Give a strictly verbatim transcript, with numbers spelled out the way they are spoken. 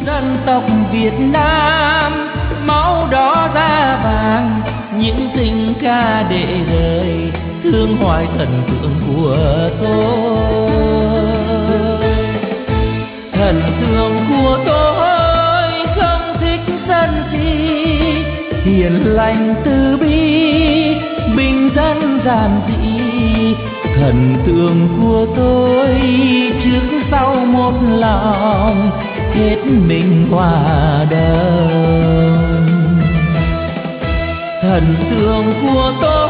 dân tộc Việt Nam, máu đỏ da vàng những tình ca để đời thương hoài thần tượng của tôi. Thần tượng của tôi không thích sân si, hiền lành từ bi, bình dân giản dị. Thần tượng của tôi trước sau một lòng, hết mình hòa đồng. Thần tượng của tôi